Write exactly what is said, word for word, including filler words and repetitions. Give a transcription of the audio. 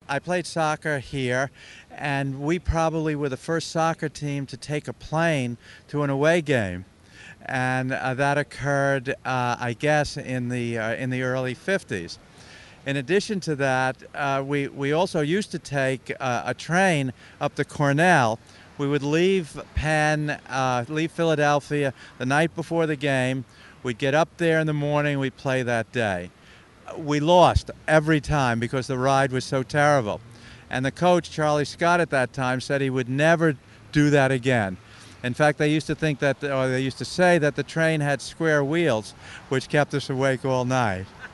I played soccer here, and we probably were the first soccer team to take a plane to an away game. And uh, that occurred, uh, I guess, in the, uh, in the early fifties. In addition to that, uh, we, we also used to take uh, a train up to Cornell. We would leave Penn, uh, leave Philadelphia the night before the game. We'd get up there in the morning, we'd play that day. We lost every time because the ride was so terrible. And the coach, Charlie Scott, at that time said he would never do that again. In fact, they used to think that, or they used to say that the train had square wheels, which kept us awake all night.